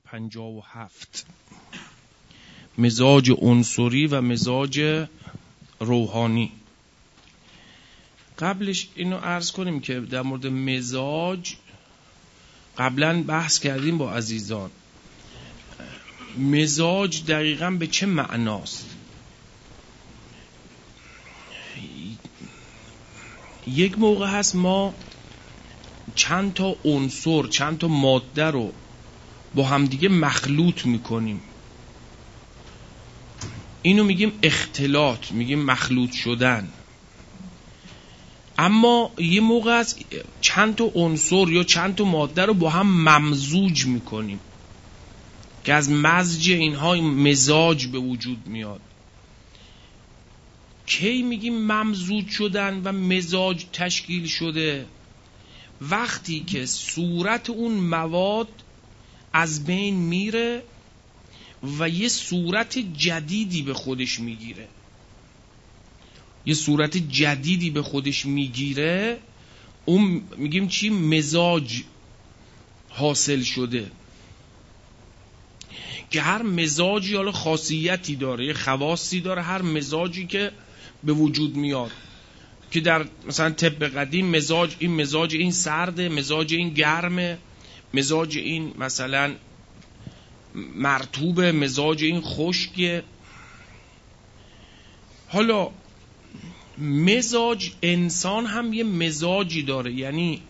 57 مزاج عنصری و مزاج روحانی. قبلش اینو عرض کنیم که در مورد مزاج قبلا بحث کردیم با عزیزان. مزاج دقیقاً به چه معناست؟ یک موقع هست ما چند تا عنصر، چند تا ماده رو با همدیگه مخلوط میکنیم، اینو میگیم اختلاط، میگیم مخلوط شدن. اما یه موقع هست چند تا عنصر یا چند تا ماده رو با هم ممزوج میکنیم که از مزج اینها مزاج به وجود میاد. کی میگیم ممزوج شدن و مزاج تشکیل شده؟ وقتی که صورت اون مواد از بین میره و یه صورت جدیدی به خودش میگیره. یه صورت جدیدی به خودش میگیره، اون میگیم چی؟ مزاج حاصل شده. که هر مزاجی حالا خاصیتی داره، یه خواصی داره هر مزاجی که به وجود میاد، که در مثلا طب قدیم مزاج این سرده، مزاج این گرمه، مزاج این مثلا مرطوبه، مزاج این خشکه. حالا مزاج انسان هم یه مزاجی داره، یعنی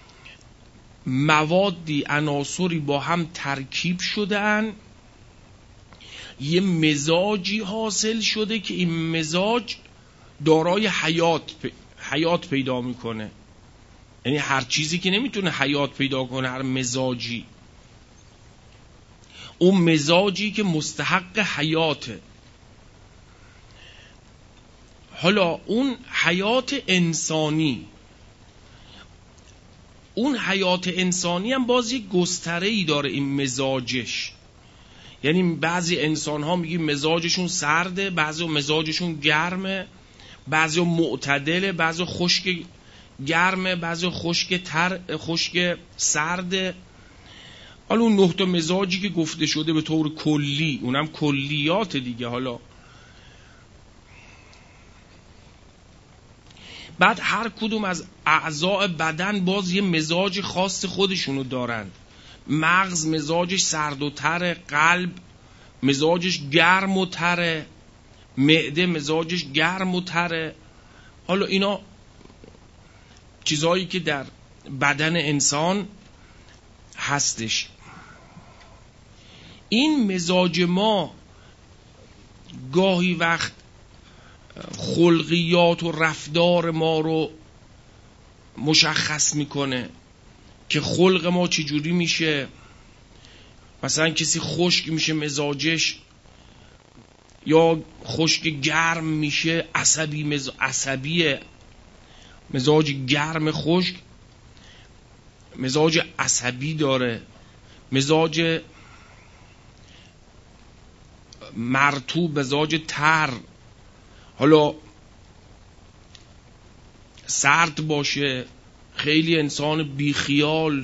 موادی، عناصری با هم ترکیب شدن، یه مزاجی حاصل شده که این مزاج دارای حیات پیدا میکنه. یعنی هر چیزی که نمیتونه حیات پیدا کنه، هر مزاجی، اون مزاجی که مستحق حیاته. حالا اون حیات انسانی، هم باز یک گستره‌ای داره این مزاجش. یعنی بعضی انسان ها میگیم مزاجشون سرده، بعضی مزاجشون گرمه، بعضی معتدله، بعضی خشک گرمه، بعضی خشک سرده. حالا اون 9 تا مزاجی که گفته شده به طور کلی، اونم کلیات دیگه. حالا بعد هر کدوم از اعضاء بدن باز یه مزاج خاص خودشونو دارن. مغز مزاجش سرد و تره، قلب مزاجش گرم و تره، معده مزاجش گرم و تره. حالا اینا چیزهایی که در بدن انسان هستش. این مزاج ما گاهی وقت خلقیات و رفتار ما رو مشخص میکنه که خلق ما چجوری میشه. مثلا کسی خشک میشه مزاجش، یا خشک گرم میشه، عصبیه، مزاج گرم خشک، مزاج عصبی داره، مزاج مرطوب، مزاج تر. حالا سرد باشه، خیلی انسان بیخیال،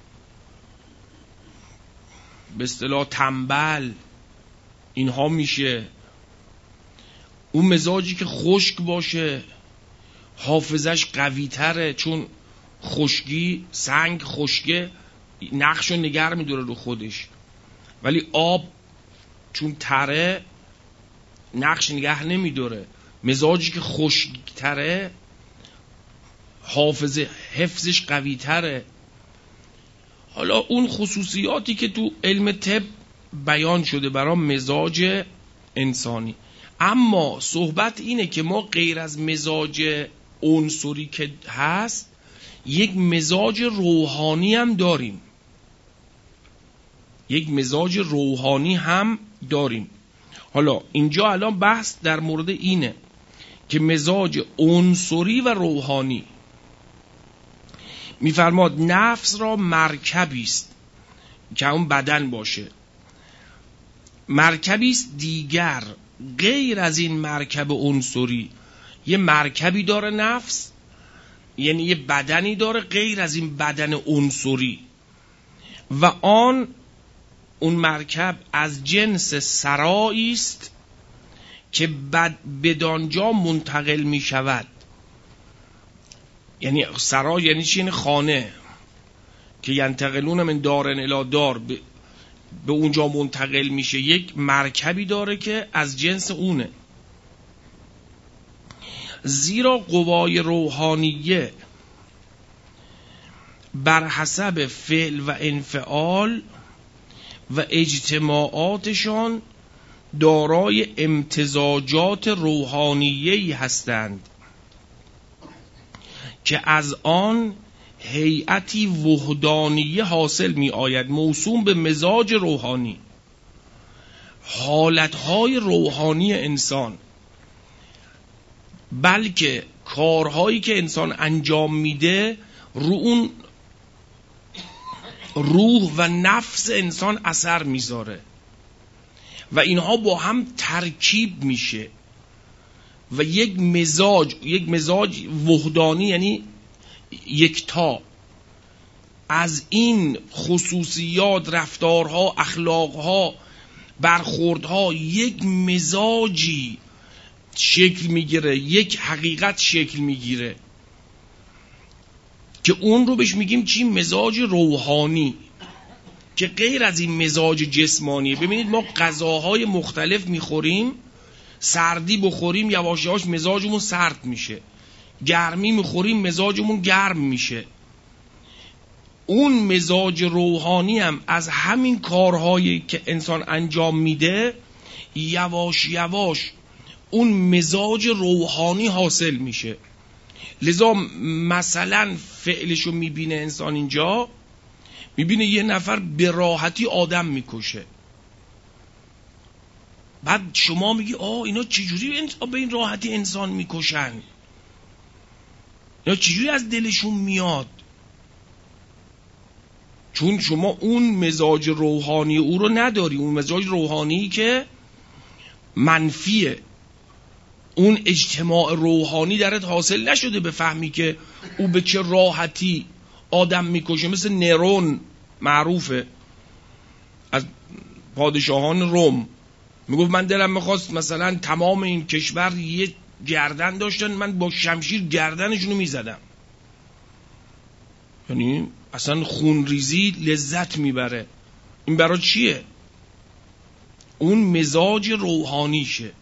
به اصطلاح تنبل، اینها میشه. اون مزاجی که خشک باشه حافظش قوی تره، چون خشکی، سنگ خشکه نقشو نگر میداره رو خودش، ولی آب چون تره نقش نگه نمیداره. مزاجی که خشک تره حفظش قوی تره. حالا اون خصوصیاتی که تو علم طب بیان شده برای مزاج انسانی. اما صحبت اینه که ما غیر از مزاج عنصری که هست، یک مزاج روحانی هم داریم. حالا اینجا الان بحث در مورد اینه که مزاج عنصری و روحانی. میفرماد نفس را مرکبی است که اون بدن باشه، مرکبی است دیگر غیر از این مرکب عنصری. یه مرکبی داره نفس، یعنی یه بدنی داره غیر از این بدن عنصری، و آن اون مرکب از جنس سرایی است که بدانجا منتقل می شود. یعنی سرا یعنی چی؟ یعنی خانه که ینتقلون من دارن الی دار، به اونجا منتقل میشه. یک مرکبی داره که از جنس اونه. زیرا قوای روحانیه بر حسب فعل و انفعال و اجتماعاتشان دارای امتزاجات روحانیه‌ای هستند که از آن هیئتی وحدانیه حاصل می آید، موسوم به مزاج روحانی. حالتهای روحانی انسان، بلکه کارهایی که انسان انجام میده رو اون روح و نفس انسان اثر میذاره و اینها با هم ترکیب میشه و یک مزاج وحدانی، یعنی یکتا، از این خصوصیات، رفتارها، اخلاقها، برخوردها یک مزاجی شکل میگیره، یک حقیقت شکل میگیره که اون رو بهش میگیم چی؟ مزاج روحانی، که غیر از این مزاج جسمانیه. ببینید ما غذاهای مختلف میخوریم، سردی بخوریم یواش یواش مزاجمون سرد میشه، گرمی میخوریم مزاجمون گرم میشه. اون مزاج روحانی هم از همین کارهایی که انسان انجام میده یواش یواش اون مزاج روحانی حاصل میشه. لذا مثلا فعلشو میبینه انسان، اینجا میبینه یه نفر به راحتی آدم میکشه، بعد شما میگی اینا چجوری به این راحتی انسان میکشن، اینا چجوری از دلشون میاد؟ چون شما اون مزاج روحانی او رو نداری، اون مزاج روحانی که منفیه، اون اجتماع روحانی درت حاصل نشده به فهمی که او به چه راحتی آدم میکشه. مثل نرون معروفه از پادشاهان روم، میگفت من دلم میخواست مثلا تمام این کشور یه گردن داشتن، من با شمشیر گردنشونو میزدم. یعنی اصلا خونریزی لذت میبره. این برای چیه؟ اون مزاج روحانیشه.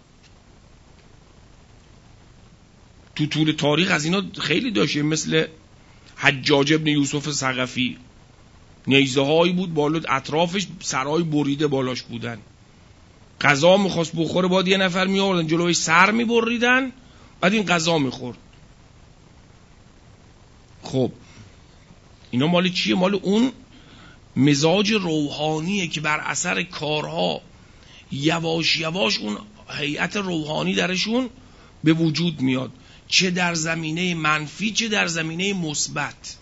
تو طول تاریخ از اینا خیلی داشته، مثل حجاج ابن یوسف ثقفی، نیزه هایی بود بالا اطرافش سرای بریده بالاش بودن، غذا میخواست بخوره باید یه نفر میآوردن جلوی سر میبریدن بعد این غذا میخورد. خب اینا مال چیه؟ مال اون مزاج روحانیه که بر اثر کارها یواش یواش اون هیئت روحانی درشون به وجود میاد، چه در زمینه منفی چه در زمینه مثبت.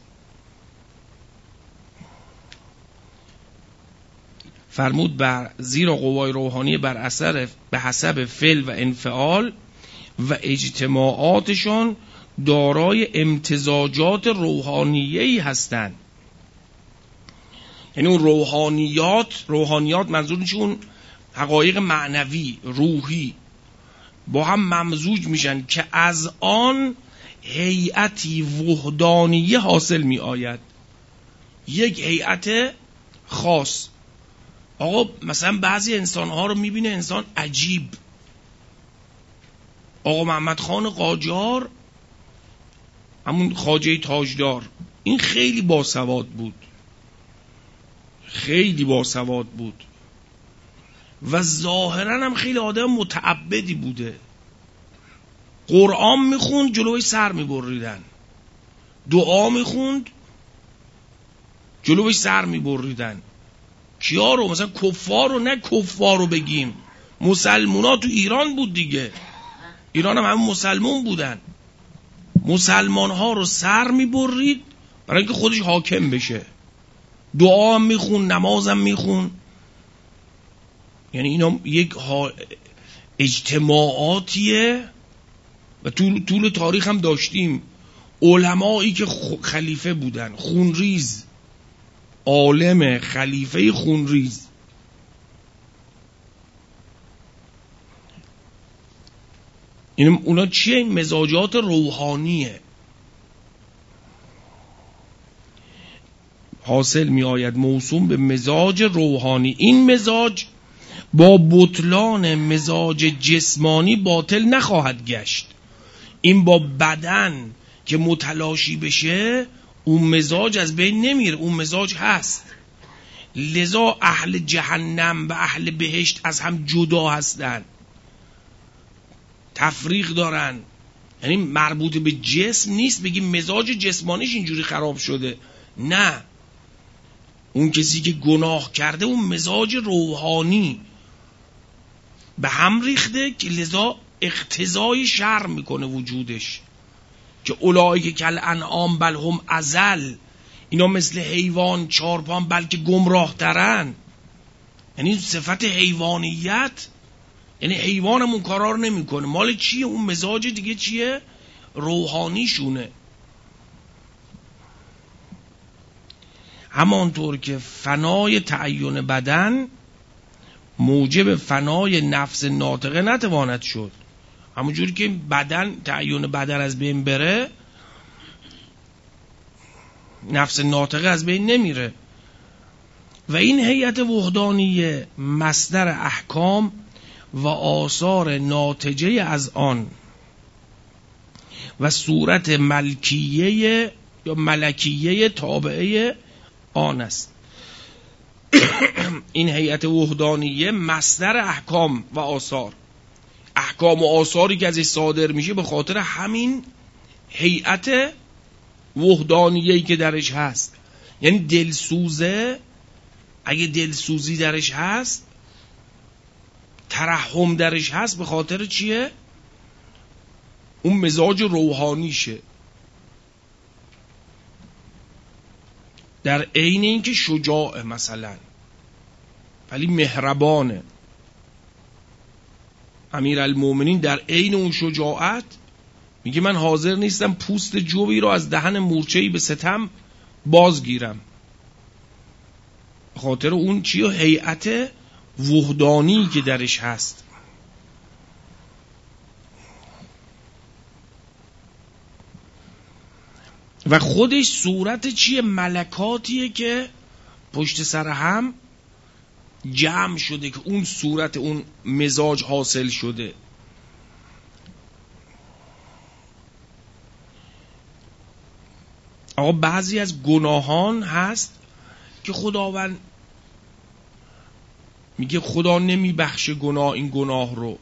فرمود بر زیرا قوای روحانی بر اثر به حسب فعل و انفعال و اجتماعاتشان دارای امتزاجات روحانیه‌ای هستند. یعنی اون روحانیات منظورش اون حقایق معنوی روحی با هم ممزوج میشن که از آن هیئتی وحدانیه حاصل می آید، یک هیئت خاص. آقا مثلا بعضی انسانها رو میبینه انسان عجیب. آقا محمد خان قاجار، همون خواجه تاجدار، این خیلی باسواد بود، خیلی باسواد بود و ظاهرا هم خیلی آدم متعبدی بوده. قرآن میخوند جلوی سر میبریدن، دعا میخوند جلوی سر میبریدن. کیا رو؟ مثلا کفار رو، نه کفار رو بگیم، مسلمونا تو ایران بود دیگه، ایران هم همون مسلمون بودن. مسلمان ها رو سر میبرید برای اینکه خودش حاکم بشه، دعا هم میخون، نماز هم میخون. یعنی اینا یک اجتماعاتیه و طول تاریخ هم داشتیم علمایی که خلیفه بودن، خونریز، عالم خلیفه خونریز. این اونا چیه؟ این مزاجات روحانیه. حاصل می آید موسوم به مزاج روحانی. این مزاج با بطلان مزاج جسمانی باطل نخواهد گشت. این با بدن که متلاشی بشه اون مزاج از بین نمیره، اون مزاج هست. لذا اهل جهنم و اهل بهشت از هم جدا هستن، تفریق دارن. یعنی مربوط به جسم نیست بگیم مزاج جسمانیش اینجوری خراب شده، نه. اون کسی که گناه کرده اون مزاج روحانی به هم ریخته که لذا اقتضای شر میکنه وجودش، که اولئک کالانعام بل هم اضل، اینا مثل حیوان چارپان بلکه گمراه ترن. یعنی صفت حیوانیت، یعنی حیوانمون کارا رو نمیکنه. مال چیه؟ اون مزاج دیگه چیه؟ روحانیشونه. همانطور که فنای تعین بدن موجب فنای نفس ناطقه نتواند شد، همونجوری که بدن تعین بدن از بین بره نفس ناطقه از بین نمیره. و این هیئت وحدانیه مصدر احکام و آثار ناتجه از آن و صورت ملکیه یا ملکیه تابعه آن است. این هیئت وحدانیه مصدر احکام و آثار، احکام و آثاری که ازش صادر میشه به خاطر همین هیئت وحدانیه‌ای که درش هست. یعنی دلسوزه، اگه دلسوزی درش هست، ترحم درش هست، به خاطر چیه؟ اون مزاج روحانیشه. در عین این که شجاعه مثلا ولی مهربانه. امیرالمومنین در عین اون شجاعت میگه من حاضر نیستم پوست جوی رو از دهن مورچه‌ای به ستم بازگیرم. خاطر اون چیه؟ هیئت وحدانی که درش هست. و خودش صورت چیه؟ ملکاتیه که پشت سر هم جمع شده که اون صورت اون مزاج حاصل شده. آقا بعضی از گناهان هست که خداوند میگه خدا نمیبخشه گناه، این گناه رو.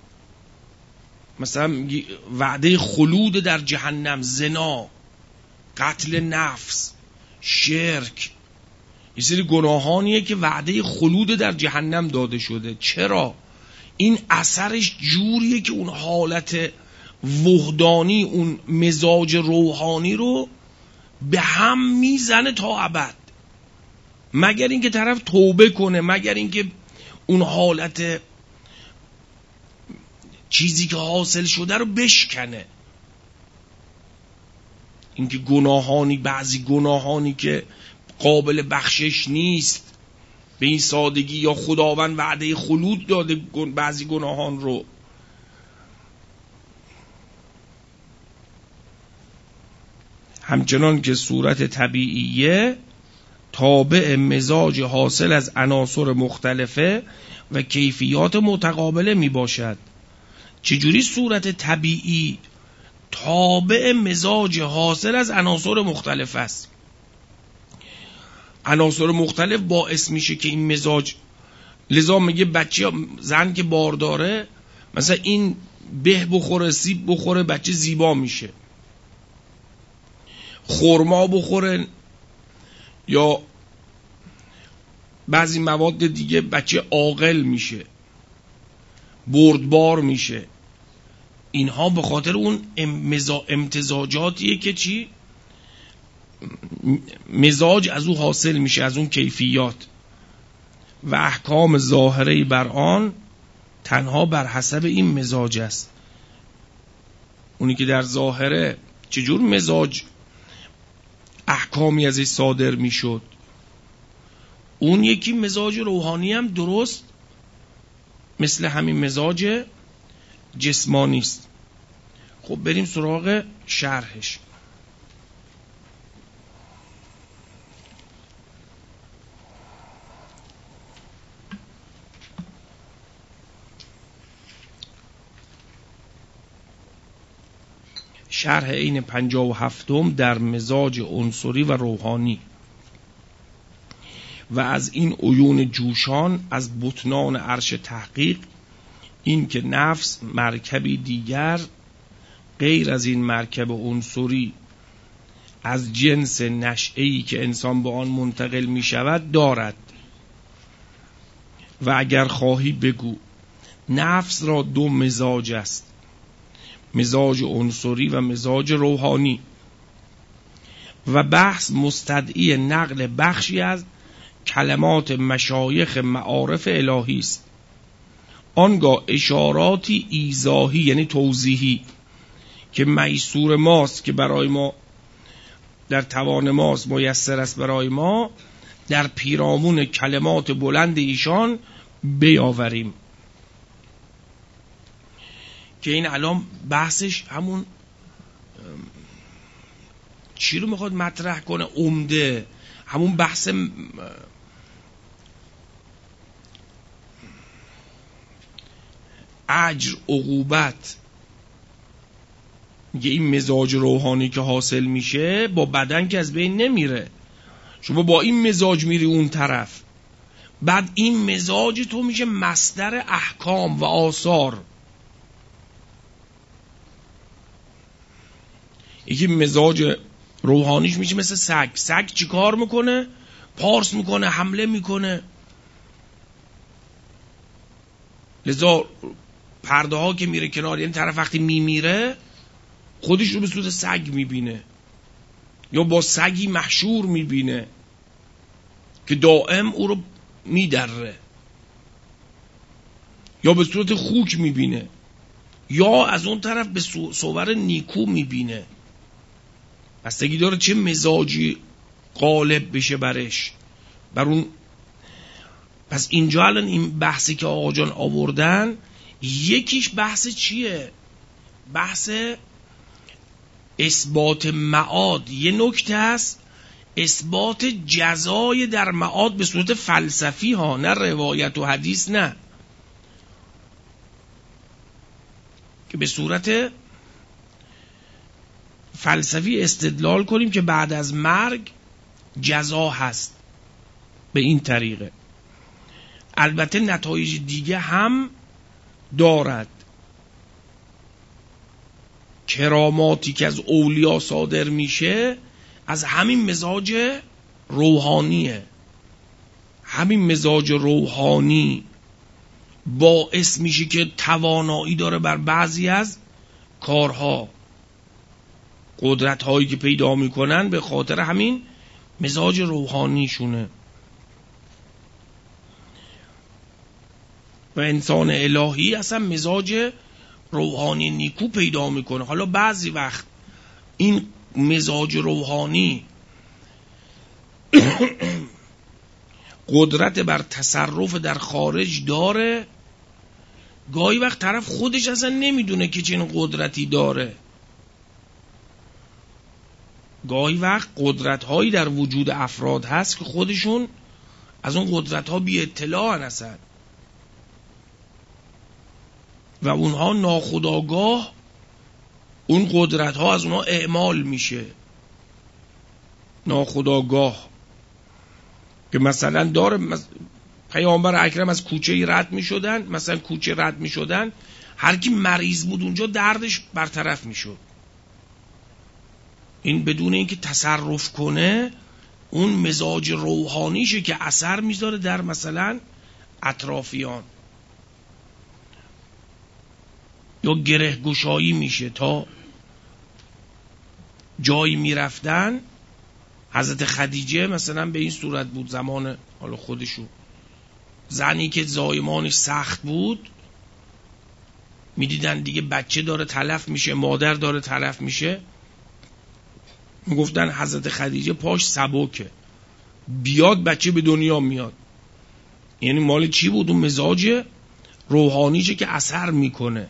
مثلا میگه وعده خلود در جهنم، زنا، قتل نفس، شرک، یه سری گناهانیه که وعده خلود در جهنم داده شده. چرا؟ این اثرش جوریه که اون حالت وحدانی، اون مزاج روحانی رو به هم میزنه تا ابد، مگر اینکه طرف توبه کنه، مگر اینکه اون حالت چیزی که حاصل شده رو بشکنه. اینکه گناهانی، بعضی گناهانی که قابل بخشش نیست به این سادگی، یا خداوند وعده خلود داده بعضی گناهان رو. همچنان که صورت طبیعیه تابع مزاج حاصل از عناصر مختلفه و کیفیات متقابله می باشد. چجوری صورت طبیعی تابع مزاج حاصل از عناصر مختلف است؟ عناصر مختلف باعث میشه که این مزاج، لذا میگه بچه زن که بارداره مثلا این به بخوره، سیب بخوره بچه زیبا میشه، خرما بخوره یا بعضی مواد دیگه بچه عاقل میشه، بردبار میشه. اینها به خاطر اون امتزاجاتیه که چی؟ مزاج از او حاصل میشه، از اون کیفیات. و احکام ظاهری بر آن تنها بر حسب این مزاج است. اونی که در ظاهره چجور مزاج احکامی ازش صادر میشد؟ اون یکی مزاج روحانی هم درست مثل همین مزاج جسمانی است. خب بریم سراغ شرحش. شرح این 57 در مزاج عنصری و روحانی. و از این عیون جوشان از بطنان عرش تحقیق، این که نفس مرکبی دیگر غیر از این مرکب عنصری از جنس نشأه‌ای که انسان به آن منتقل می شود دارد. و اگر خواهی بگو نفس را دو مزاج است، مزاج عنصری و مزاج روحانی، و بحث مستدعی نقل بخشی از کلمات مشایخ معارف الهی است. آنگاه اشاراتی ایضاحی یعنی توضیحی که میسور ماست، که برای ما در توان ماست، میسر است برای ما، در پیرامون کلمات بلند ایشان بیاوریم. که این الان بحثش همون چی رو میخواد مطرح کنه؟ عمده همون بحث اجر عقوبت. میگه این مزاج روحانی که حاصل میشه با بدن که از بین نمیره. شما با این مزاج میری اون طرف، بعد این مزاج تو میشه مصدر احکام و آثار. یکی مزاج روحانیش میشه مثل سگ. سگ چی کار میکنه؟ پارس میکنه، حمله میکنه. لذا پرده ها که میره کنار، یعنی طرف وقتی میمیره خودش رو به صورت سگ میبینه، یا با سگی محشور میبینه که دائم او رو میدره، یا به صورت خوک میبینه، یا از اون طرف به صور نیکو میبینه. بستگی داره چه مزاجی غالب بشه برش، بر اون. پس اینجا الان این بحثی که آقا جان آوردن، یکیش بحث چیه؟ بحث اثبات معاد. یه نکته است اثبات جزای در معاد به صورت فلسفی ها، نه روایت و حدیث، نه، که به صورت فلسفی استدلال کنیم که بعد از مرگ جزا هست به این طریقه. البته نتایج دیگه هم دارد. کراماتی که از اولیا صادر میشه از همین مزاج روحانیه. همین مزاج روحانی باعث میشه که توانایی داره بر بعضی از کارها. قدرت هایی که پیدا میکنن به خاطر همین مزاج روحانیشونه. و انسان الهی اصلا مزاج روحانی نیکو پیدا میکنه. حالا بعضی وقت این مزاج روحانی قدرت بر تصرف در خارج داره، گاهی وقت طرف خودش اصلا نمیدونه که چنین قدرتی داره. گاهی وقت قدرت هایی در وجود افراد هست که خودشون از اون قدرت ها بی اطلاع هستن و اونها ناخودآگاه اون قدرت ها از اونها اعمال میشه. ناخودآگاه که مثلا داره پیامبر اکرم از کوچه رد میشدن، مثلا کوچه رد میشدن، هر کی مریض بود اونجا دردش برطرف میشد. این بدون اینکه تصرف کنه اون مزاج روحانیشه که اثر میذاره در مثلا اطرافیان. یا گره گشایی میشه تا جایی میرفتن. حضرت خدیجه مثلا به این صورت بود زمان حالا خودشو، زنی که زایمانش سخت بود میدیدن دیگه بچه داره تلف میشه، مادر داره تلف میشه، میگفتن حضرت خدیجه پاش سبکه، بیاد بچه به دنیا میاد. یعنی مال چی بود؟ اون مزاج روحانیشه که اثر میکنه.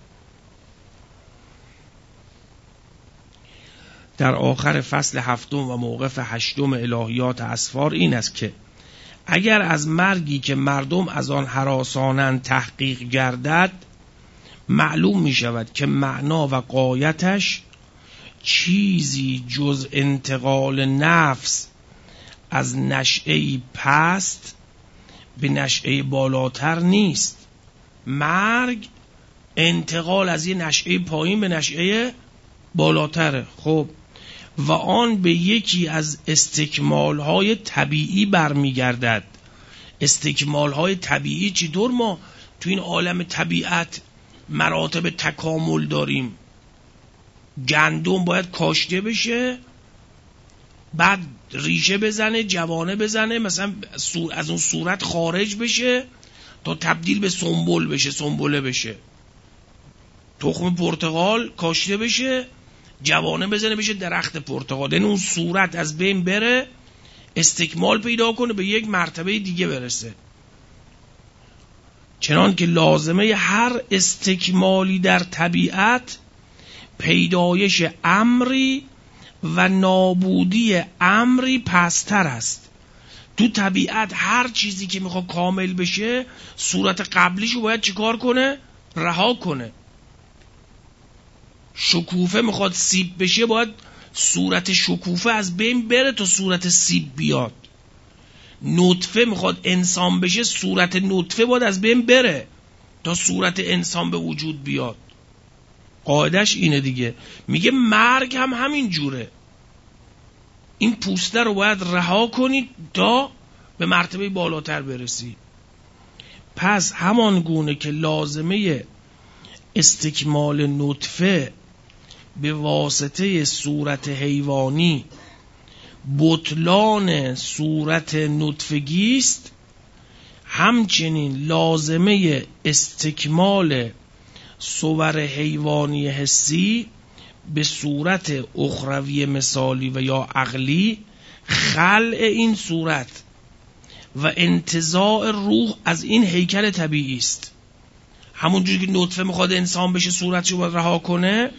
در آخر فصل 7 و موقف 8 الهیات اسفار این است که اگر از مرگی که مردم از آن هراسانند تحقیق گردد، معلوم می شود که معنا و غایتش چیزی جز انتقال نفس از نشأه‌ای پست به نشأه بالاتر نیست. مرگ انتقال از یه نشأه پایین به نشأه بالاتره. خب و آن به یکی از استکمال‌های طبیعی برمیگردد. استکمال‌های طبیعی چطور ما تو این عالم طبیعت مراتب تکامل داریم؟ گندم باید کاشته بشه، بعد ریشه بزنه، جوانه بزنه، مثلا از اون صورت خارج بشه تا تبدیل به سنبل بشه، سنبله بشه. تخم پرتقال کاشته بشه، جوانه بزنه بشه درخت پرتقال. یعنی اون صورت از بین بره، استکمال پیدا کنه، به یک مرتبه دیگه برسه. چنان که لازمه هر استکمالی در طبیعت پیدایش امری و نابودی امری پستر است. تو طبیعت هر چیزی که میخواد کامل بشه صورت قبلیشو باید چیکار کنه؟ رها کنه. شکوفه میخواد سیب بشه، باید صورت شکوفه از بین بره تا صورت سیب بیاد. نطفه میخواد انسان بشه، صورت نطفه باید از بین بره تا صورت انسان به وجود بیاد. قاعدش اینه دیگه. میگه مرگ هم همین جوره. این پوسته رو باید رها کنید تا به مرتبه بالاتر برسی. پس همان گونه که لازمه استکمال نطفه به واسطه صورت حیوانی بطلان صورت نطفگی است، همچنین لازمه استکمال صور حیوانی حسی به صورت اخروی مثالی و یا عقلی خلع این صورت و انتزاع روح از این هیکل طبیعی است. همونجوری که نطفه میخواد انسان بشه صورتشو باید رها کنه،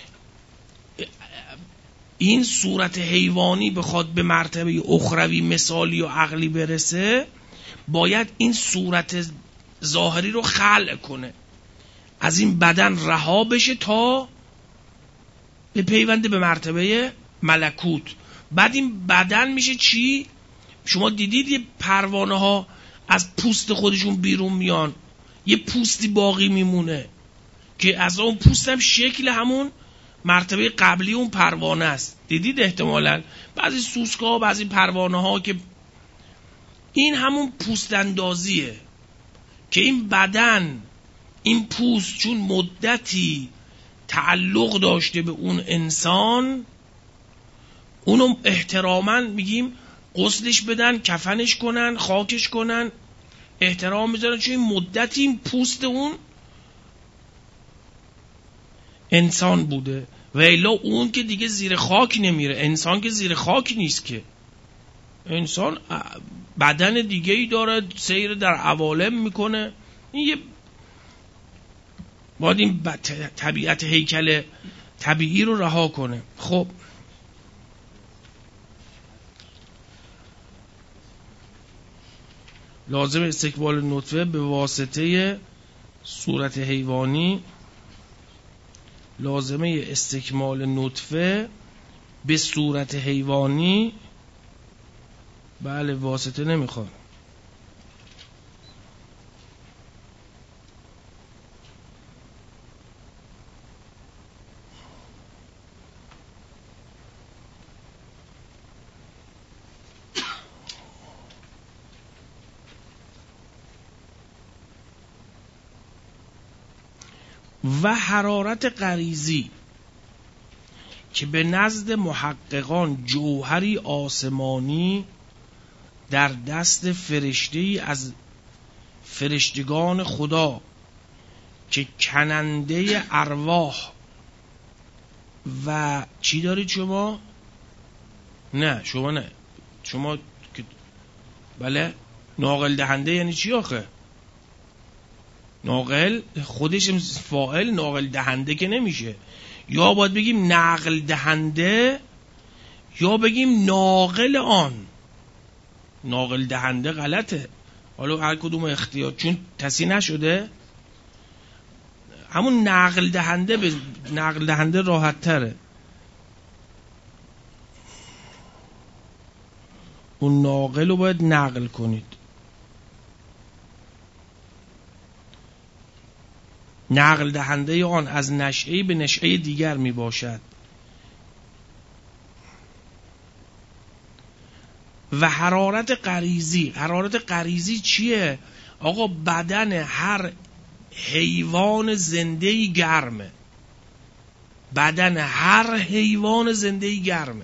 این صورت حیوانی بخواد به مرتبه اخروی مثالی و عقلی برسه، باید این صورت ظاهری رو خلع کنه، از این بدن رها بشه تا به پیونده به مرتبه ملکوت. بعد این بدن میشه چی؟ شما دیدید یه پروانه ها از پوست خودشون بیرون میان، یه پوستی باقی میمونه که از اون پوست هم شکل همون مرتبه قبلی اون پروانه است. دیدید احتمالاً بعضی سوسکا، بعضی پروانه ها که این همون پوست اندازیه که این بدن، این پوست چون مدتی تعلق داشته به اون انسان، اونو احتراما میگیم غسلش بدن، کفنش کنن، خاکش کنن، احترام میذارن، چون این مدتی این پوست اون انسان بوده. و الا اون که دیگه زیر خاک نمیره. انسان که زیر خاک نیست که، انسان بدن دیگه ای داره، سیر در عوالم میکنه. این یه باید این طبیعت هیکل طبیعی رو رها کنه. خب لازم استکمال نطفه به واسطه صورت حیوانی، لازمه استکمال نطفه به صورت حیوانی، بله واسطه نمیخواد. و حرارت غریزی که به نزد محققان جوهری آسمانی در دست فرشته‌ای از فرشتگان خدا که کننده ارواح و چی دارید شما؟ نه شما نه، شما که بله. ناقل دهنده یعنی چی آخه؟ ناقل خودش فاعل، ناقل دهنده که نمیشه. یا باید بگیم نقل دهنده یا بگیم ناقل آن. ناقل دهنده غلطه، حالا هر کدوم اختیار، چون تصحیح نشده. همون نقل دهنده نقل دهنده راحت تره. اون ناقل رو باید نقل کنید. نقل دهنده آن از نشأه‌ای به نشأه دیگر می باشد. و حرارت غریزی. حرارت غریزی چیه؟ آقا بدن هر حیوان زنده‌ای گرمه. بدن هر حیوان زنده‌ای گرمه.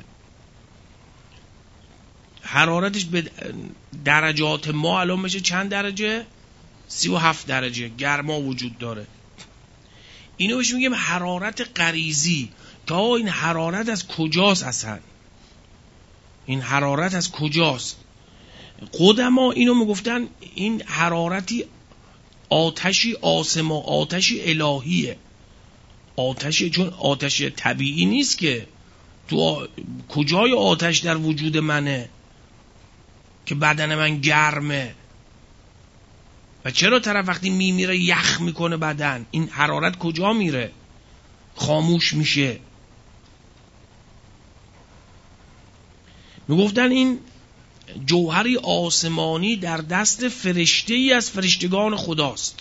حرارتش به درجات ما الان میشه چند درجه؟ 37 درجه گرما وجود داره. اینو بهش میگیم حرارت غریزی. تا این حرارت از کجاست اصلا؟ این حرارت از کجاست؟ قدما اینو میگفتن این حرارتی آتشی آسما، آتشی الهیه. آتشی، چون آتش طبیعی نیست که. تو کجای آتش در وجود منه که بدن من گرمه؟ و چرا طرف وقتی میمیره یخ میکنه بدن؟ این حرارت کجا میره؟ خاموش میشه. میگفتن این جوهری آسمانی در دست فرشته ای از فرشتگان خداست.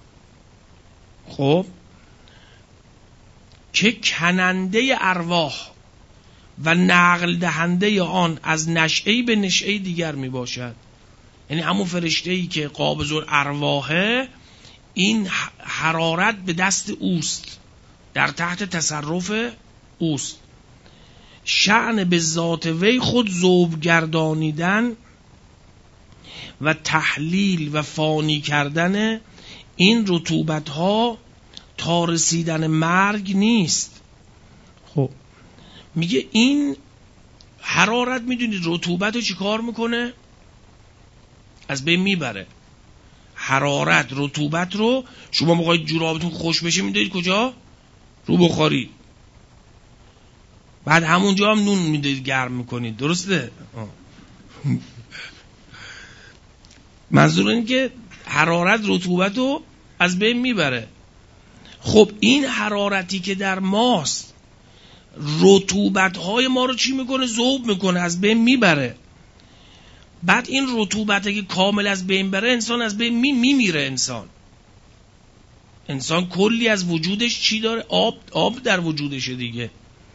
خب که کننده ارواح و نقل دهنده آن از نشأه‌ای به نشأه دیگر می باشد. یعنی همون فرشته ای که قابض الارواحه، این حرارت به دست اوست، در تحت تصرف اوست. شأن به ذات وی خود ذوب گردانیدن و تحلیل و فانی کردن این رطوبت ها تا رسیدن مرگ نیست. خب میگه این حرارت، میدونید رطوبت رو چی کار میکنه؟ از بین میبره. حرارت رطوبت رو، شما میخواید جورابتون خوش بشه میدید کجا؟ رو بخاری. بعد همونجا هم نون میدید گرم میکنید، درسته؟ منظور این که حرارت رطوبت رو از بین میبره. خب این حرارتی که در ماست رطوبت های ما رو چی میکنه؟ ذوب میکنه، از بین میبره. بعد این رطوبت که کامل از بین بره، انسان از بین میمیره. انسان کلی از وجودش چی داره؟ آب در وجودشه دیگه.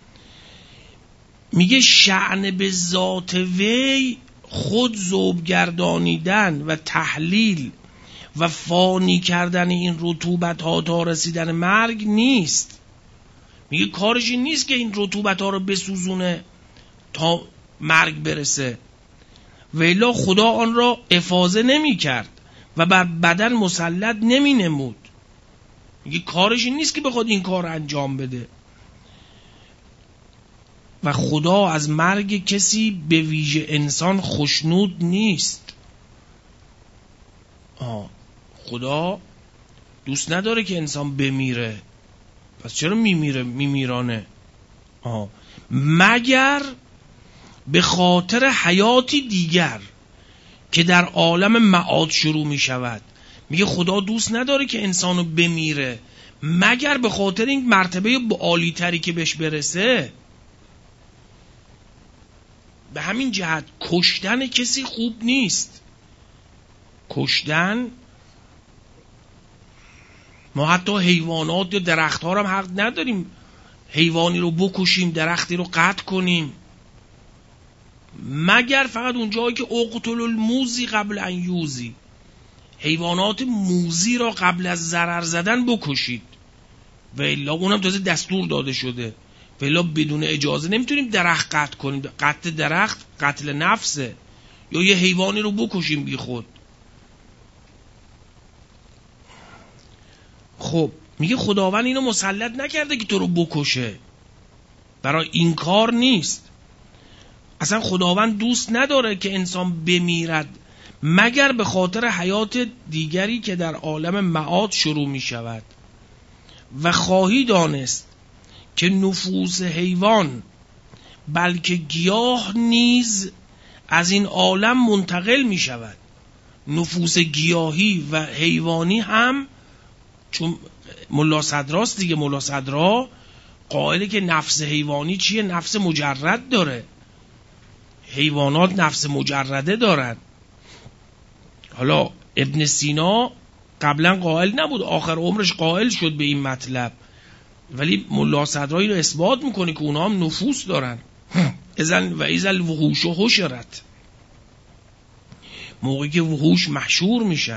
میگه شأن به ذات وی خود ذوب گردانیدن و تحلیل و فانی کردن این رطوبت ها تا رسیدن مرگ نیست. میگه کارش این نیست که این رطوبت ها رو بسوزونه تا مرگ برسه، ولی خدا آن را افاضه نمی کرد و بر بدن مسلط نمی نمود. میگه کارش این نیست که بخواد این کار انجام بده. و خدا از مرگ کسی به ویژه انسان خوشنود نیست. خدا دوست نداره که انسان بمیره. پس چرا میمیرانه؟ مگر به خاطر حیاتی دیگر که در عالم معاد شروع می شود. میگه خدا دوست نداره که انسانو بمیره مگر به خاطر این مرتبه عالی تری که بهش برسه. به همین جهت کشتن کسی خوب نیست. کشتن، ما حتی حیوانات یا درخت ها رو هم حق نداریم حیوانی رو بکشیم، درختی رو قطع کنیم، مگر فقط اونجایی که اقتل الموزی قبل ان یوزی، حیوانات موزی را قبل از ضرر زدن بکشید. و الا اونم تازه دستور داده شده، و الا بدون اجازه نمیتونیم درخت قطع کنیم. قطع درخت قتل نفسه. یا یه حیوانی رو بکشیم بی خود. خب میگه خداوند اینو مسلط نکرده که تو رو بکشه، برای این کار نیست. اصلا خداوند دوست نداره که انسان بمیرد مگر به خاطر حیات دیگری که در عالم معاد شروع می شود. و خواهی دانست که نفوس حیوان بلکه گیاه نیز از این عالم منتقل می شود. نفوس گیاهی و حیوانی هم، چون ملا صدراست دیگه، ملا صدرا قائله که نفس حیوانی چیه؟ نفس مجرد داره. حیوانات نفس مجرده دارن. حالا ابن سینا قبلا قائل نبود، آخر عمرش قائل شد به این مطلب، ولی ملا صدرا اینو اثبات میکنه که اونها هم نفوس دارن. اذن الوحوش حشرت، موقعی که وحوش محشور میشن.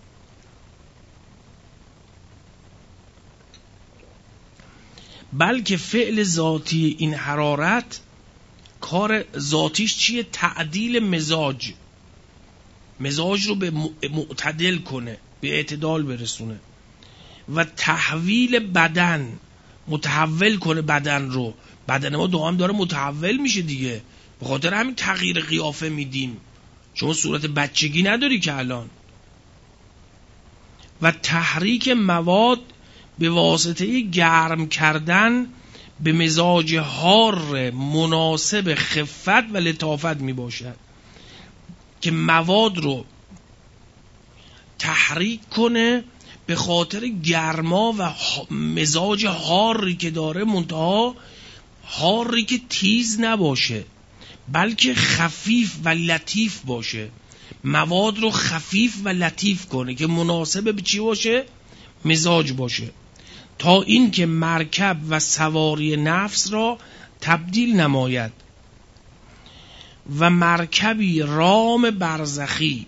بلکه فعل ذاتی این حرارت، کار ذاتیش چیه؟ تعدیل مزاج رو به معتدل کنه، به اعتدال برسونه. و تحویل بدن، متحول کنه بدن رو. بدن ما دوام داره متحول میشه دیگه، به خاطر همین تغییر قیافه میدیم. شما صورت بچگی نداری که الان. و تحریک مواد به واسطه گرم کردن به مزاج حار مناسب خفت و لطافت می باشد، که مواد رو تحریک کنه به خاطر گرما و مزاج حاری که داره، منتها حاری که تیز نباشه بلکه خفیف و لطیف باشه. مواد رو خفیف و لطیف کنه که مناسب به چی باشه؟ مزاج باشه، تا این که مرکب و سواری نفس را تبدیل نماید. و مرکبی رام برزخی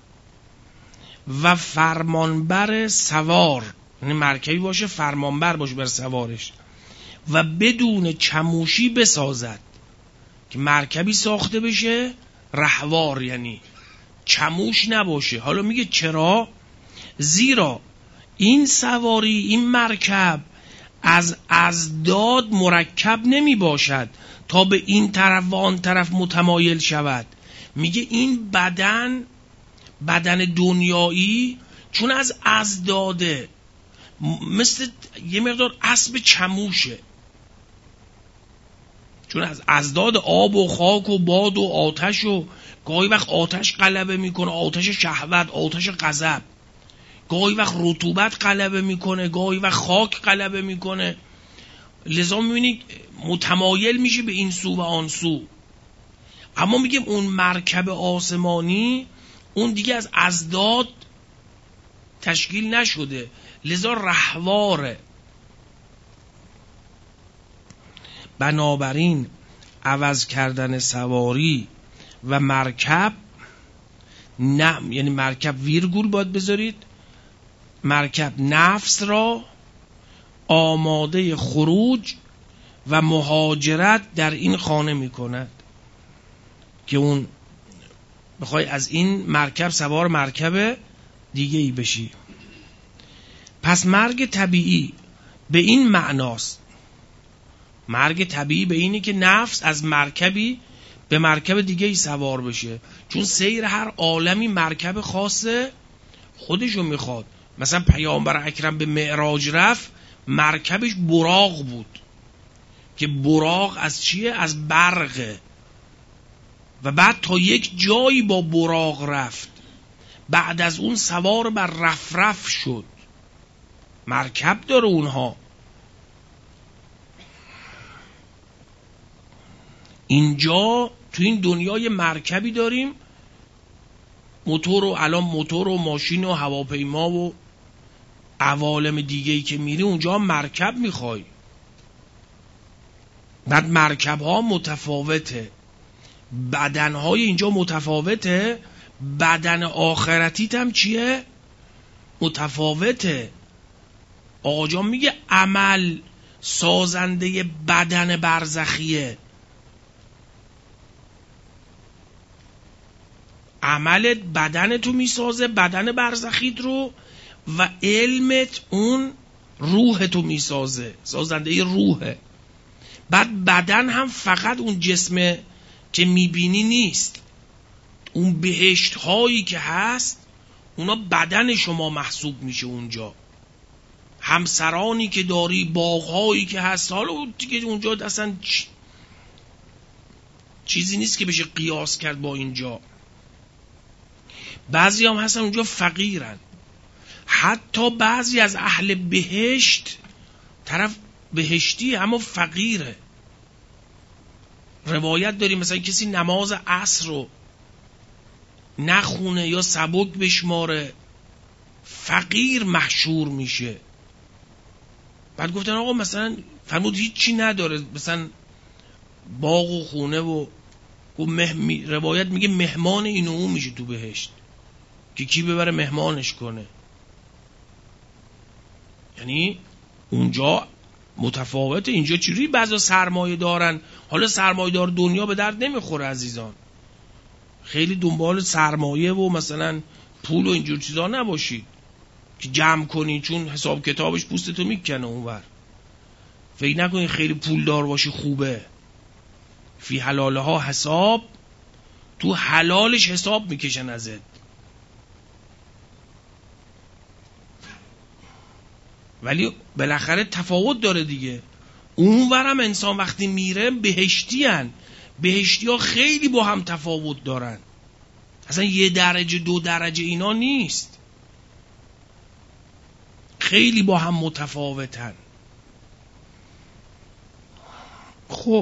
و فرمانبر سوار، یعنی مرکبی باشه فرمانبر باشه بر سوارش، و بدون چموشی بسازد. که مرکبی ساخته بشه رهوار، یعنی چموش نباشه. حالا میگه چرا؟ زیرا این سواری، این مرکب از ازداد مرکب نمی باشد تا به این طرف و آن طرف متمایل شود. میگه این بدن دنیایی چون از ازداده، مثل یه مقدار اسب چموشه، چون از ازداد آب و خاک و باد و آتش، و گاهی وقت آتش غلبه میکنه، آتش شهوت، آتش غضب، گاهی وقت رطوبت غلبه میکنه، گاهی وقت خاک غلبه میکنه. لذا میبینید متمایل میشه به این سو و آن سو. اما میگیم اون مرکب آسمانی اون دیگه از ازداد تشکیل نشده، لذا رهواره. بنابراین عوض کردن سواری و مرکب، نه یعنی مرکب ویرگول باید بذارید، مرکب نفس را آماده خروج و مهاجرت در این خانه می کند، که اون بخوای از این مرکب سوار مرکب دیگه ای بشی. پس مرگ طبیعی به این معناست. مرگ طبیعی به اینه که نفس از مرکبی به مرکب دیگه ای سوار بشه، چون سیر هر عالمی مرکب خاص خودشو میخواد. مثلا پیامبر اکرم به معراج رفت، مرکبش براق بود، که براق از چیه؟ از برقه. و بعد تا یک جایی با براق رفت، بعد از اون سوار بر رفرف شد. مرکب داره اونها. اینجا تو این دنیای مرکبی داریم، موتور و الان موتور و ماشین و هواپیما و عوالم دیگه‌ای که میری، اونجا مرکب میخوای. بعد مرکب ها متفاوته، بدن های اینجا متفاوته، بدن آخرتیت هم چیه؟ متفاوته. آقا جان میگه عمل سازنده بدن برزخیه. عملت بدنتو میسازه، بدن برزخیت رو، و علمت اون روحتو میسازه، سازنده روحه. بعد بدن هم فقط اون جسم که میبینی نیست، اون بهشت هایی که هست اونا بدن شما محسوب میشه اونجا. همسرانی که داری، باغهایی که هست، حالا دیگه اونجا اصلا چیزی نیست که بشه قیاس کرد با اینجا. بعضی هم هستن اونجا فقیرن. حتی بعضی از اهل بهشت، طرف بهشتی اما فقیره. روایت داریم مثلا کسی نماز عصر رو نخونه یا سبک بشماره، فقیر محشور میشه. بعد گفتن آقا مثلا فرمود هیچی نداره، مثلا باغ و خونه و روایت میگه مهمان این و اون میشه تو بهشت، که کی ببره مهمانش کنه. یعنی اونجا متفاوته. اینجا چجوری بعضا سرمایه دارن؟ حالا سرمایه دار دنیا به درد نمیخوره عزیزان، خیلی دنبال سرمایه و مثلا پول و اینجور چیزا نباشید که جمع کنی، چون حساب کتابش پوستتو میکنه اونور. فکر نکنی خیلی پول دار باشی خوبه. فی حلالها حساب، تو حلالش حساب میکشن ازت. ولی بالاخره تفاوت داره دیگه. اونورم انسان وقتی میره بهشتی هن. بهشتی ها خیلی با هم تفاوت دارن، اصلا 1 درجه 2 درجه اینا نیست، خیلی با هم متفاوتن. خب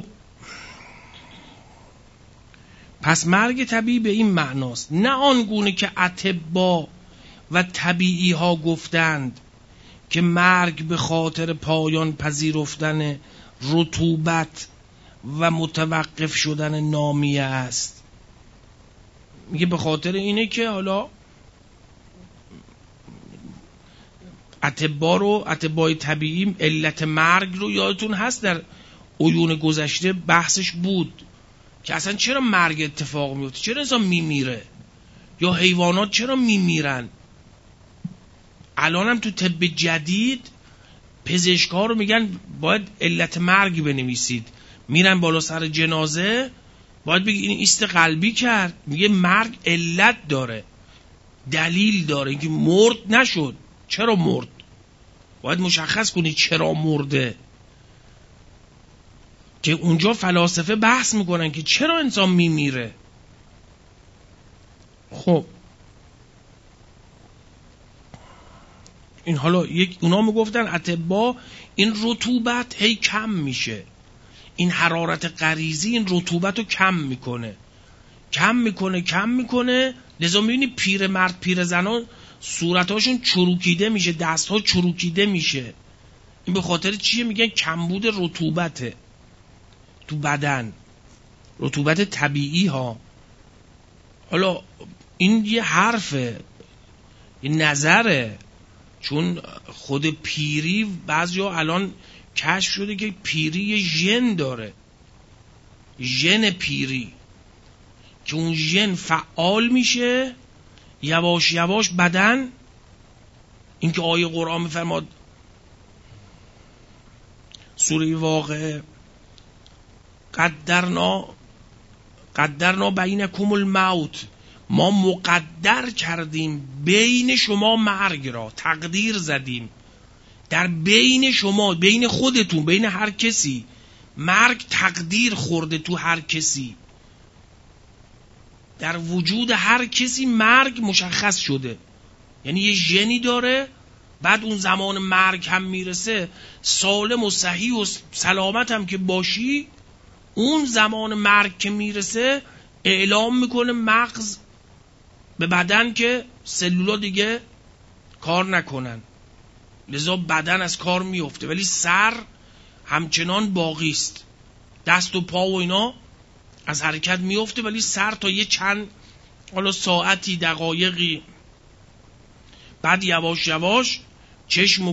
پس مرگ طبیعی به این معناست، نه آنگونه که اطباء و طبیعی ها گفتند که مرگ به خاطر پایان پذیرفتن رطوبت و متوقف شدن نامیه است. میگه به خاطر اینه که حالا اطباء طبیعی علت مرگ رو یادتون هست در عیون گذشته بحثش بود که اصلا چرا مرگ اتفاق میفته، چرا انسان میمیره، یا حیوانات چرا میمیرن. الان هم تو طب جدید پزشک‌ها رو میگن باید علت مرگ بنویسید، میرن بالا سر جنازه باید بگی این ایست قلبی کرد، میگه مرگ علت داره، دلیل داره، اینکه مرد نشد، چرا مرد، باید مشخص کنی چرا مرده. که اونجا فلاسفه بحث میکنن که چرا انسان میمیره. خب این حالا اونا میگفتن اطباء این رطوبت هی کم میشه، این حرارت غریزی این رطوبت رو کم میکنه. لذا میبینی پیر مرد پیر زنان صورتاشون چروکیده میشه، دستها چروکیده میشه. این به خاطر چیه؟ میگن کمبود رطوبته تو بدن، رطوبت طبیعی ها. حالا این یه حرفه، یه نظره، چون خود پیری بعضیا الان کشف شده که پیری یه ژن داره، ژن پیری، که اون ژن فعال میشه یواش یواش بدن. این که آیه قرآن میفرماد سوره واقعه قدرنا بینکم الموت، ما مقدر کردیم بین شما مرگ را، تقدیر زدیم در بین شما، بین خودتون، بین هر کسی مرگ تقدیر خورده. تو هر کسی، در وجود هر کسی مرگ مشخص شده، یعنی یه ژنی داره. بعد اون زمان مرگ هم میرسه، سالم و صحیح و سلامت هم که باشی، اون زمان مرگ که میرسه اعلام میکنه مغز به بدن که سلولا دیگه کار نکنن، لذا بدن از کار میفته، ولی سر همچنان باقی است. دست و پا و اینا از حرکت میفته، ولی سر تا یه چند حالا ساعتی، دقایقی، بعد یواش یواش چشم و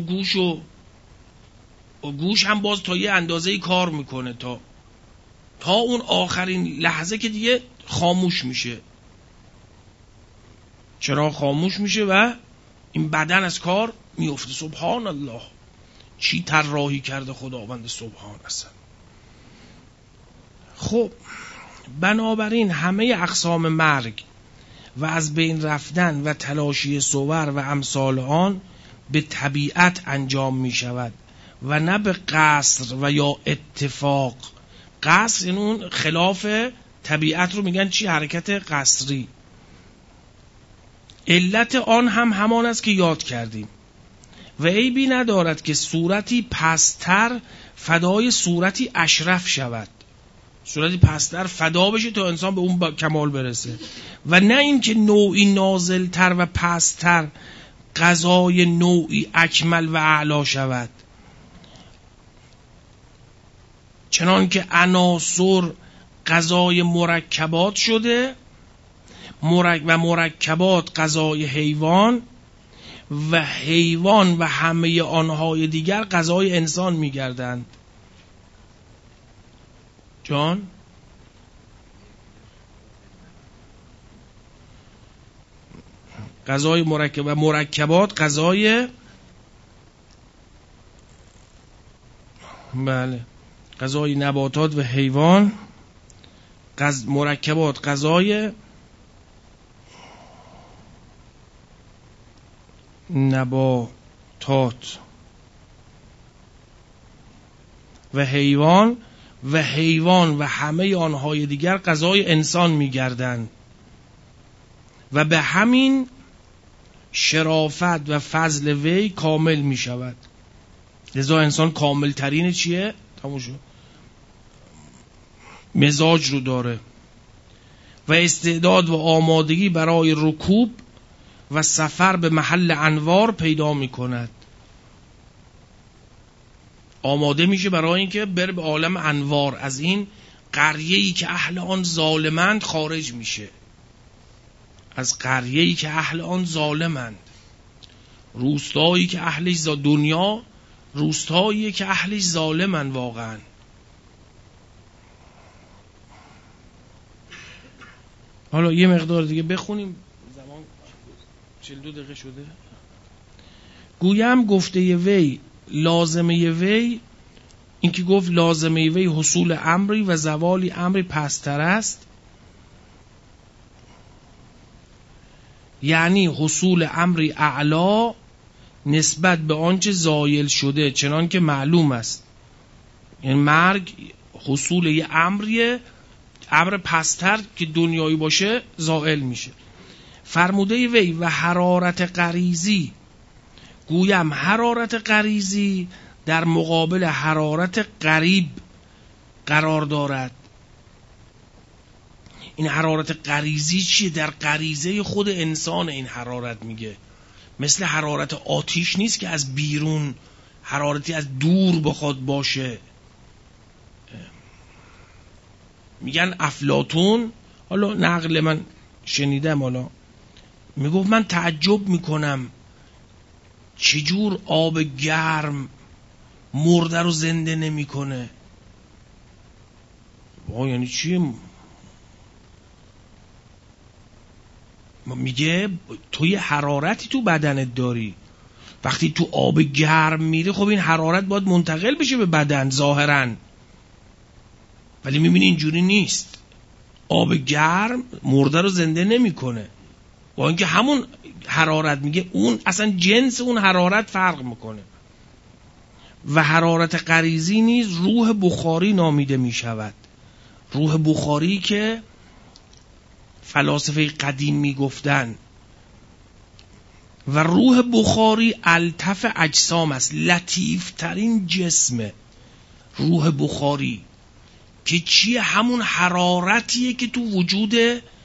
گوش هم باز تا یه اندازه‌ای کار میکنه تا اون آخرین لحظه که دیگه خاموش میشه. چرا خاموش میشه و این بدن از کار میفته. سبحان الله، چی طراحی کرده خداوند سبحان اصلا. خب بنابراین همه اقسام مرگ و از بین رفتن و تلاشی صور و امثال آن به طبیعت انجام می شود و نه به قصر و یا اتفاق. قصر یعنی اون خلاف طبیعت رو میگن چی؟ حرکت قصری. علت آن هم همان است که یاد کردیم و عیبی ندارد که صورتی پستر فدای صورتی اشرف شود، صورتی پستر فدا بشه تا انسان به اون کمال برسه، و نه این که نوعی نازلتر و پستر قضای نوعی اکمل و اعلا شود. چنان که عناصر قضای مرکبات شده و مرکبات قضای حیوان و حیوان و همه آنهای دیگر قضای انسان می‌گردند. جان قضای مرکب و مرکبات قضای بله قضای نباتات و حیوان، مرکبات قضای نباتات و حیوان و همه آنهای دیگر قضای انسان می‌گردند و به همین شرافت و فضل وی کامل می‌شود. لذا انسان کامل ترین چیه؟ تموشو مزاج رو داره و استعداد و آمادگی برای رکوب و سفر به محل انوار پیدا می کند. آماده میشه برای اینکه بره به عالم انوار، از این قریه‌ای که اهل آن ظالمند خارج میشه، از قریه‌ای که اهل آن ظالمند، روستایی که اهلش دنیا روستایی که اهلش ظالمند واقعا. حالا یه مقدار دیگه بخونیم، زمان 42 دقیقه شده. گویم گفته وی لازمه وی، این که گفت لازمه وی حصول امری و زوالی امری پستر است، یعنی حصول امری اعلا نسبت به آنچه زایل شده، چنان که معلوم است. یعنی مرگ حصول یه امریه، امر پستر که دنیایی باشه زائل میشه. فرموده وی و حرارت غریزی، گویم حرارت غریزی در مقابل حرارت غریب قرار دارد. این حرارت غریزی چیه؟ در غریزه خود انسان این حرارت میگه، مثل حرارت آتیش نیست که از بیرون حرارتی از دور بخواد باشه. میگن افلاطون، حالا نقل من شنیدم، حالا میگفت من تعجب میکنم چجور آب گرم مرده رو زنده نمیکنه. یعنی چیه؟ میگه تو یه حرارتی تو بدنت داری، وقتی تو آب گرم میری خب این حرارت باید منتقل بشه به بدن ظاهراً، ولی میبینی اینجوری نیست. آب گرم مرده رو زنده نمیکنه، با اینکه همون حرارت میگه اون اصلا جنس اون حرارت فرق میکنه. و حرارت غریزی نیز روح بخاری نامیده میشود. روح بخاری که فلاسفه قدیم میگفتن. و روح بخاری الطف اجسام است، لطیف ترین جسمه روح بخاری، که چیه؟ همون حرارتیه که تو وجود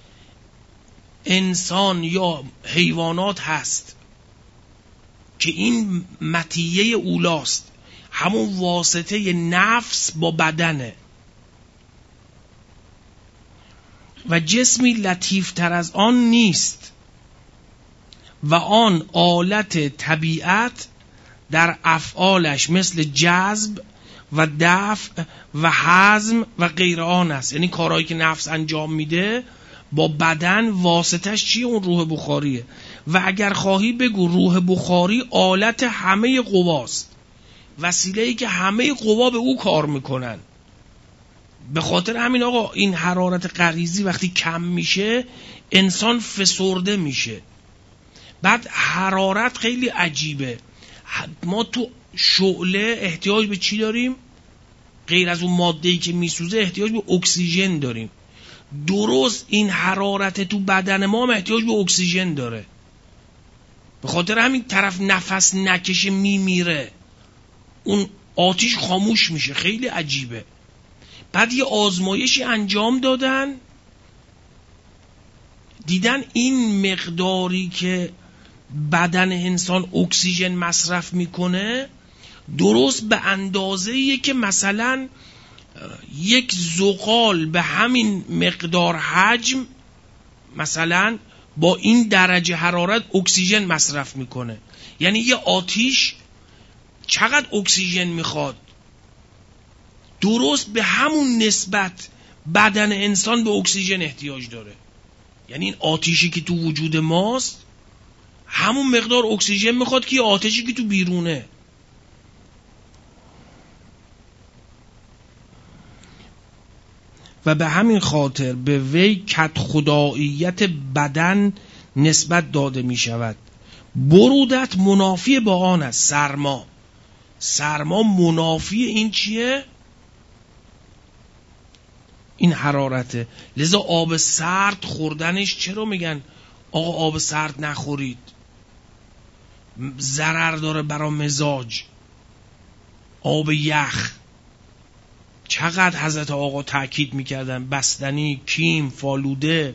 انسان یا حیوانات هست، که این مطیه اولاست، همون واسطه نفس با بدنه. و جسمی لطیف تر از آن نیست و آن آلت طبیعت در افعالش مثل جذب و دفع و هضم و غیر آن است. یعنی کارهایی که نفس انجام میده با بدن واسطش چیه؟ اون روح بخاریه. و اگر خواهی بگو روح بخاری آلت همه قواست، وسیله‌ای که همه قوا به او کار میکنن. به خاطر همین آقا این حرارت غریزی وقتی کم میشه انسان فسرده میشه. بعد حرارت خیلی عجیبه، ما تو شعله احتیاج به چی داریم؟ غیر از اون ماده‌ای که میسوزه احتیاج به اکسیژن داریم. درست این حرارت تو بدن ما هم احتیاج به اکسیژن داره، به خاطر همین طرف نفس نکشه میمیره، اون آتیش خاموش میشه. خیلی عجیبه. بعد یه آزمایشی انجام دادن، دیدن این مقداری که بدن انسان اکسیژن مصرف میکنه درست به اندازه‌ایه که مثلا یک زغال به همین مقدار حجم مثلا با این درجه حرارت اکسیژن مصرف میکنه. یعنی یه آتیش چقدر اکسیژن میخواد؟ درست به همون نسبت بدن انسان به اکسیژن احتیاج داره. یعنی این آتیشی که تو وجود ماست همون مقدار اکسیژن میخواد که آتشی که تو بیرونه. و به همین خاطر به وی کد خداییت بدن نسبت داده می شود. برودت منافی با آن است. سرما منافی این چیه؟ این حرارته. لذا آب سرد خوردنش چرا میگن آقا آب سرد نخورید؟ ضرر داره برای مزاج. آب یخ چقدر حضرت آقا تأکید میکردن، بستنی، کیم، فالوده،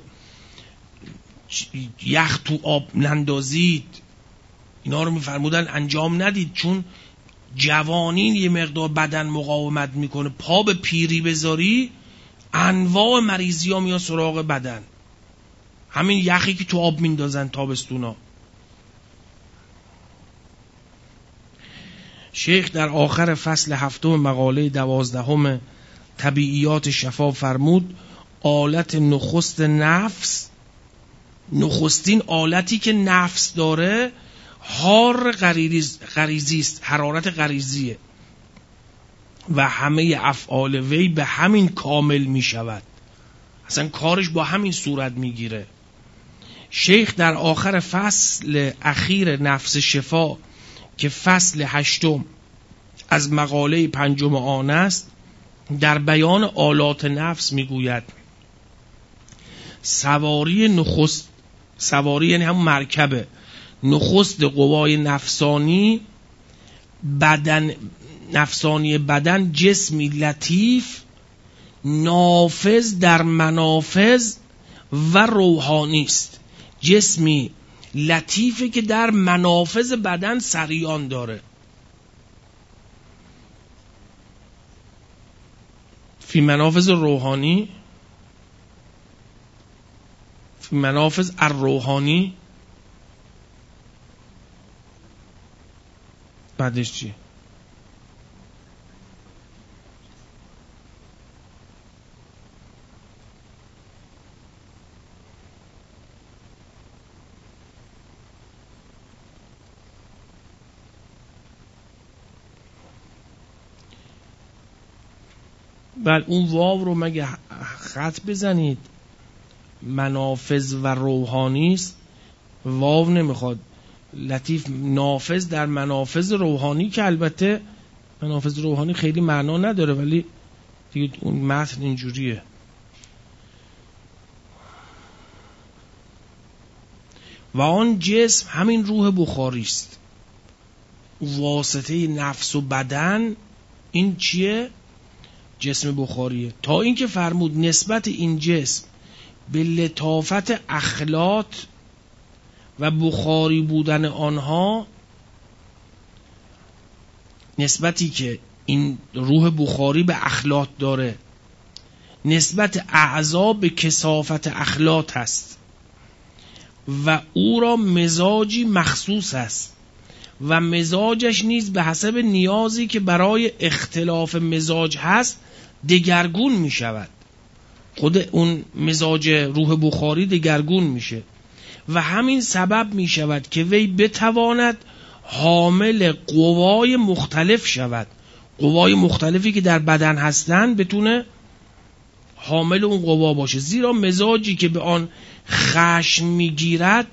یخ تو آب نندازید، اینا رو میفرمودن انجام ندید، چون جوانین یه مقدار بدن مقاومت میکنه، پا به پیری بذاری انواع مریضی ها میاد سراغ بدن. همین یخی که تو آب میندازن تابستونا. شیخ در آخر فصل 7 مقاله 12 طبیعیات شفا فرمود آلت نخست نفس، نخستین آلتی که نفس داره حار غریزی است، حرارت غریزیه و همه افعال وی به همین کامل می شود. اصلا کارش با همین صورت می گیره. شیخ در آخر فصل اخیر نفس شفا که فصل 8 از مقاله 5 آن است، در بیان آلات نفس میگوید سواری نخست، سواری یعنی هم مرکبه، نخست قوای نفسانی بدن جسمی لطیف نافذ در منافذ و روحانی است. جسمی لطیفه که در منافذ بدن سریان داره. فی منافذ روحانی، فی منافذ الروحانی، بعدش چی؟ بله اون واو رو مگه خط بزنید، منافذ و روحانی است، واو نمیخواد. لطیف نافذ در منافذ روحانی، که البته منافذ روحانی خیلی معنا نداره ولی دیگه اون متن اینجوریه. و آن جسم همین روح بخاری است، واسطه نفس و بدن. این چیه؟ جسم بخاریه. تا اینکه فرمود نسبت این جسم به لطافت اخلاط و بخاری بودن آنها، نسبتی که این روح بخاری به اخلاط داره، نسبت اعضا به کثافت اخلاط هست و او را مزاجی مخصوص است و مزاجش نیز به حسب نیازی که برای اختلاف مزاج هست دگرگون می شود. خود اون مزاج روح بخاری دگرگون میشه و همین سبب می شود که وی بتواند حامل قوای مختلف شود. قوای مختلفی که در بدن هستن بتونه حامل اون قوا باشه. زیرا مزاجی که به آن خشم میگیرد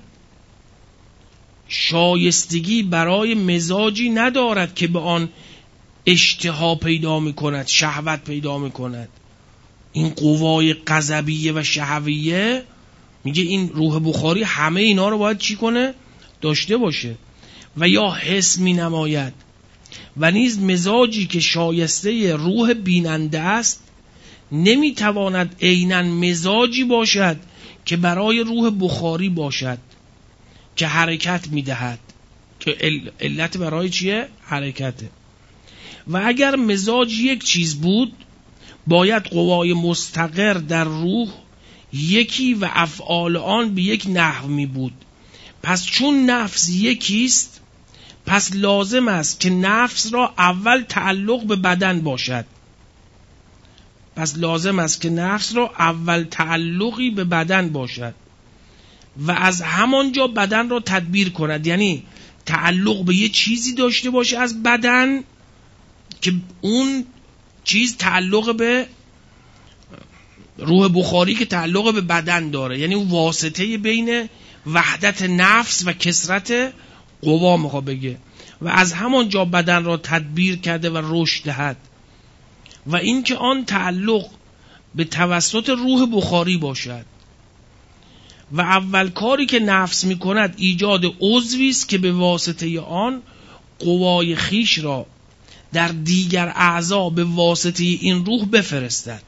شایستگی برای مزاجی ندارد که به آن اشتها پیدا میکند، شهوت پیدا میکند. این قوای غضبیه و شهویه، میگه این روح بخاری همه اینا رو باید چی کنه؟ داشته باشه. و یا حس می نماید و نیز مزاجی که شایسته روح بیننده است نمیتواند عیناً مزاجی باشد که برای روح بخاری باشد که حرکت میدهد، که علت برای چیه؟ حرکته. و اگر مزاج یک چیز بود باید قوای مستقر در روح یکی و افعال آن به یک نحو می بود. پس چون نفس یکیست، پس لازم است که نفس را اول تعلق به بدن باشد. تعلقی به بدن باشد و از همانجا بدن را تدبیر کند. یعنی تعلق به یه چیزی داشته باشه از بدن که اون چیز تعلق به روح بخاری که تعلق به بدن داره، یعنی اون واسطه بین وحدت نفس و کثرت قوا میخواد بگه. و از همان جا بدن را تدبیر کرده و رشد دهد و اینکه آن تعلق به توسط روح بخاری باشد. و اول کاری که نفس میکند ایجاد عضوی است که به واسطه آن قوای خیش را در دیگر اعضا به واسطه این روح بفرستد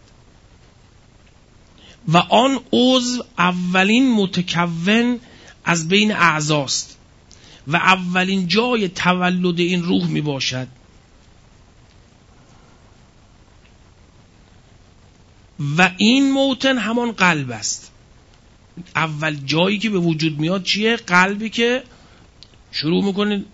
و آن عضو اولین متکون از بین اعضاست و اولین جای تولد این روح می باشد. و این موطن همان قلب است. اول جایی که به وجود میاد چیه؟ قلبی که شروع میکنه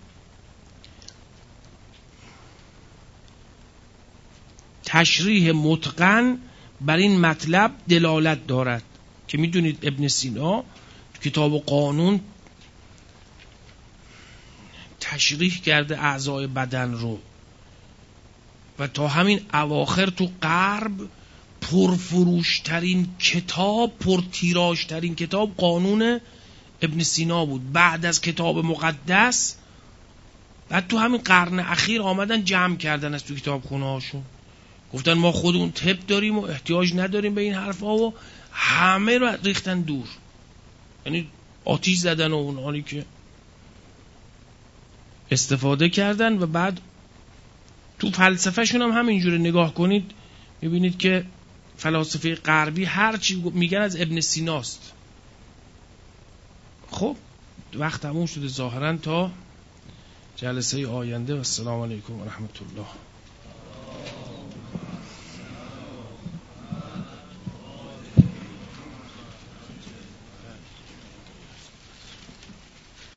تشریح متقن بر این مطلب دلالت دارد که میدونید ابن سینا تو کتاب قانون تشریح کرده اعضای بدن رو و تا همین اواخر تو غرب پرفروشترین کتاب، پرتیراژترین کتاب قانون ابن سینا بود بعد از کتاب مقدس. بعد تو همین قرن اخیر آمدن جمع کردن از تو کتاب خونه هاشون، گفتن ما خودمون طب داریم و احتیاج نداریم به این حرفا و همه رو ریختن دور. یعنی آتیش زدن و اونهایی که استفاده کردن. و بعد تو فلسفه شون هم همینجوره نگاه کنید میبینید که فلاسفه غربی هر چی میگن از ابن سیناست. خب وقت تموم شده ظاهرا تا جلسه آینده و السلام علیکم و رحمت الله.